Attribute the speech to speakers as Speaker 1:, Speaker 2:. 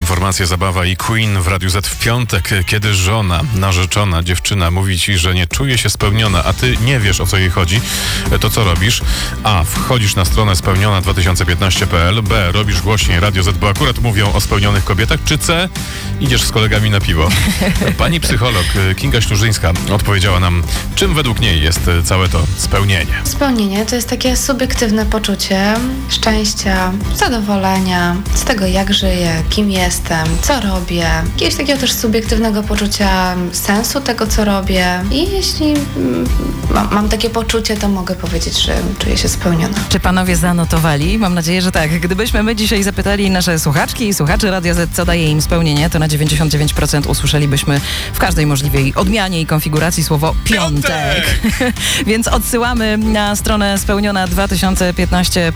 Speaker 1: Informacje, zabawa i Queen w Radiu Z w piątek, kiedy żona, narzeczona dziewczyna mówi ci, że nie czuje się spełniona, a ty nie wiesz, o co jej chodzi, to co robisz? A. Wchodzisz na stronę spełniona2015.pl. B. Robisz głośniej Radio Z, bo akurat mówią o spełnionych kobietach. Czy C. Idziesz z kolegami na piwo. Pani psycholog Kinga Ślużyńska odpowiedziała nam, czym według niej jest całe to spełnienie.
Speaker 2: Spełnienie to jest takie subiektywne poczucie szczęścia, zadowolenia z tego, jak żyję, kim jestem, co robię. Jakiegoś takiego też subiektywnego poczucia sensu tego, co robię. I jeśli mam takie poczucie, to mogę powiedzieć, że czuję się spełniona.
Speaker 3: Czy panowie zanotowali? Mam nadzieję, że tak. Gdybyśmy my dzisiaj zapytali nasze słuchaczki i słuchaczy Radia Z, co daje im spełnienie, to na 99% usłyszelibyśmy w każdej możliwej odmianie i konfiguracji słowo piątek. Więc odsyłamy na stronę spełniona2015.